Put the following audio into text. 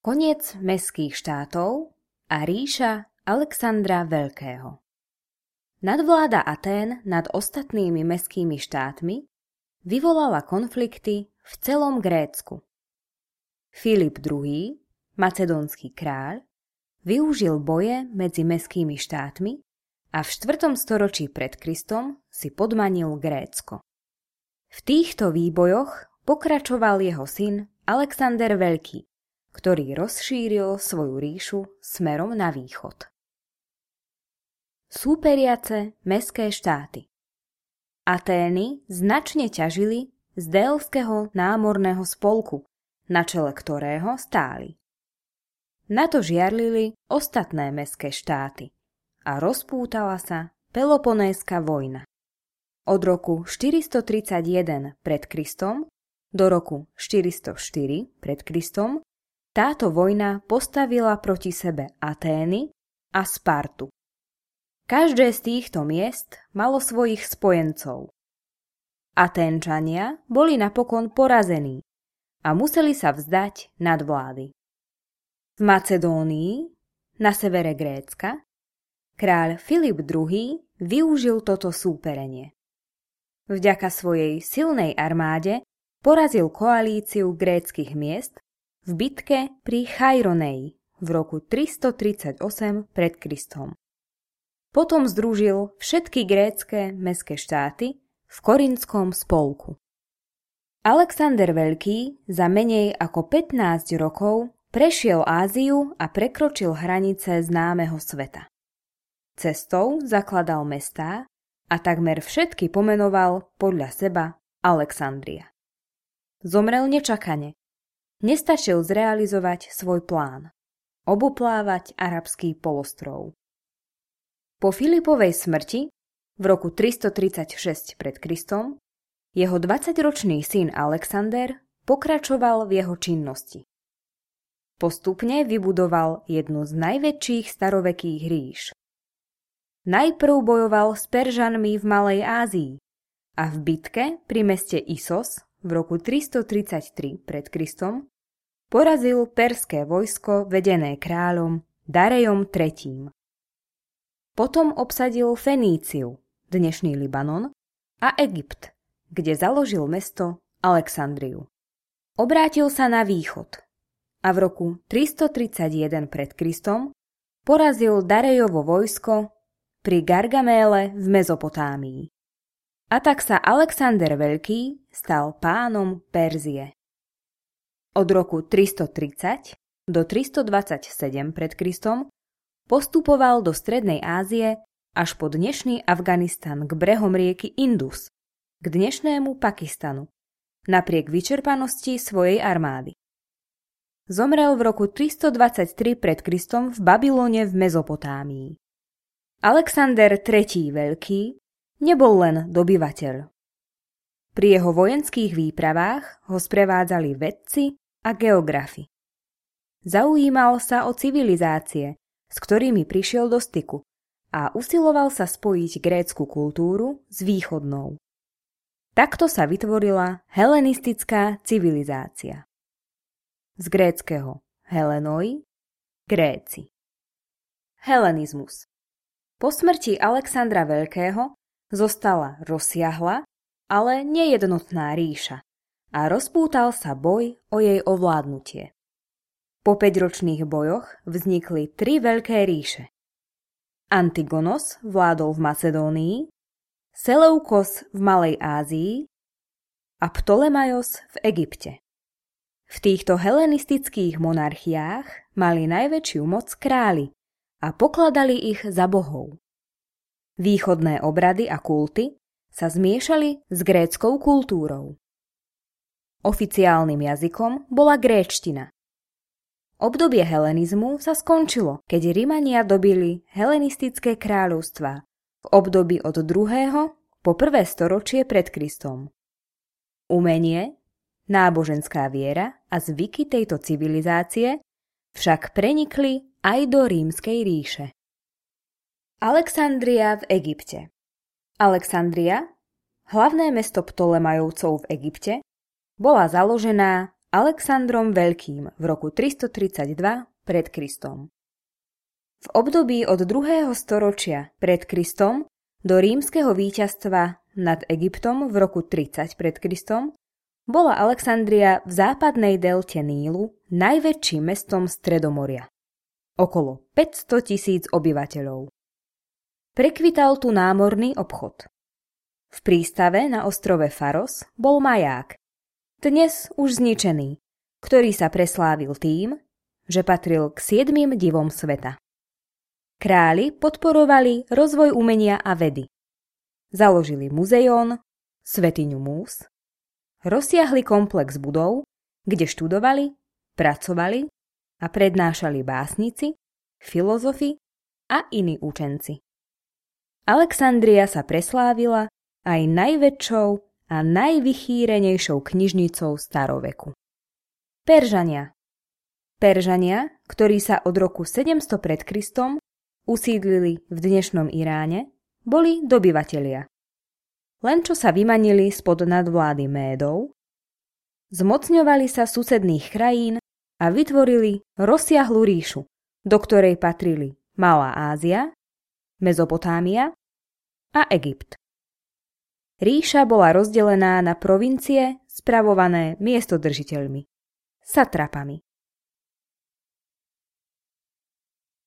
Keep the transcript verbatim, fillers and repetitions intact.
Koniec mestských štátov a ríša Alexandra Veľkého. Nadvláda Atén nad ostatnými mestskými štátmi vyvolala konflikty v celom Grécku. Filip druhý, macedónsky kráľ, využil boje medzi mestskými štátmi a v štvrtom storočí pred Kristom si podmanil Grécko. V týchto výbojoch pokračoval jeho syn Alexander Veľký, ktorý rozšíril svoju ríšu smerom na východ. Súperiace mestské štáty. Atény značne ťažili z Délskeho námorného spolku, na čele ktorého stáli. Na to žiarlili ostatné mestské štáty a rozpútala sa Peloponéska vojna. Od roku štyristotridsaťjeden pred Kristom do roku štyristoštyri pred Kristom táto vojna postavila proti sebe Atény a Spartu. Každé z týchto miest malo svojich spojencov. Aténčania boli napokon porazení a museli sa vzdať nadvlády. V Macedónii, na severe Grécka, kráľ Filip druhý využil toto súperenie. Vďaka svojej silnej armáde porazil koalíciu gréckych miest v bitke pri Chaironeji v roku tristotridsaťosem pred Kristom. Potom združil všetky grécke mestské štáty v Korintskom spolku. Alexander Veľký za menej ako pätnásť rokov prešiel Áziu a prekročil hranice známeho sveta. Cestou zakladal mestá a takmer všetky pomenoval podľa seba Alexandria. Zomrel nečakane. Nestačil zrealizovať svoj plán – oboplávať arabský polostrov. Po Filipovej smrti v roku tristotridsaťšesť pred Kristom jeho dvadsaťročný syn Alexander pokračoval v jeho činnosti. Postupne vybudoval jednu z najväčších starovekých ríš. Najprv bojoval s Peržanmi v Malej Ázii a v bitke pri meste Isos v roku tristotridsaťtri pred Kristom porazil perské vojsko vedené kráľom Darejom tretím. Potom obsadil Feníciu, dnešný Libanon, a Egypt, kde založil mesto Alexandriu. Obrátil sa na východ a v roku tristotridsaťjeden pred Kristom porazil Darejovo vojsko pri Gargaméle v Mezopotámii. A tak sa Alexander Veľký stal pánom Perzie. Od roku tristotridsať do tristodvadsaťsedem pred Kristom postupoval do Strednej Ázie až po dnešný Afganistan k brehom rieky Indus, k dnešnému Pakistanu, napriek vyčerpanosti svojej armády. Zomrel v roku tristodvadsaťtri pred Kristom v Babylone v Mezopotámii. Alexander tretí Veľký nebol len dobyvateľ. Pri jeho vojenských výpravách ho sprevádzali vedci a geografi. Zaujímal sa o civilizácie, s ktorými prišiel do styku, a usiloval sa spojiť grécku kultúru s východnou. Takto sa vytvorila helenistická civilizácia. Z gréckeho Helenoi, Gréci. Helenizmus. Po smrti Alexandra Veľkého zostala rozsiahla, ale nejednotná ríša a rozpútal sa boj o jej ovládnutie. Po päťročných bojoch vznikli tri veľké ríše. Antigonos vládol v Macedónii, Seleukos v Malej Ázii a Ptolemaios v Egypte. V týchto helenistických monarchiách mali najväčšiu moc králi a pokladali ich za bohov. Východné obrady a kulty sa zmiešali s gréckou kultúrou. Oficiálnym jazykom bola gréčtina. Obdobie helenizmu sa skončilo, keď Rimania dobili helenistické kráľovstvá v období od druhého po prvé storočie pred Kristom. Umenie, náboženská viera a zvyky tejto civilizácie však prenikli aj do Rímskej ríše. Alexandria v Egypte. Alexandria, hlavné mesto Ptolemajovcov v Egypte, bola založená Alexandrom Veľkým v roku tristotridsaťdva pred Kristom. V období od druhého storočia pred Kristom do rímskeho víťazstva nad Egyptom v roku tridsať pred Kristom bola Alexandria v západnej delte Nílu najväčším mestom Stredomoria. Okolo päťsto tisíc obyvateľov. Prekvital tu námorný obchod. V prístave na ostrove Faros bol maják, dnes už zničený, ktorý sa preslávil tým, že patril k siedmym divom sveta. Králi podporovali rozvoj umenia a vedy. Založili muzeón, svätyňu múz, rozsiahli komplex budov, kde študovali, pracovali a prednášali básnici, filozofi a iní učenci. Alexandria sa preslávila aj najväčšou a najvychýrenejšou knižnicou staroveku. Peržania. Peržania, ktorí sa od roku sedemsto pred Kristom usídlili v dnešnom Iráne, boli dobyvatelia. Len čo sa vymanili spod nadvlády Médov, zmocňovali sa susedných krajín a vytvorili rozsiahlu ríšu, do ktorej patrili Malá Ázia, Mezopotámia a Egypt. Ríša bola rozdelená na provincie spravované miestodržiteľmi, satrapami.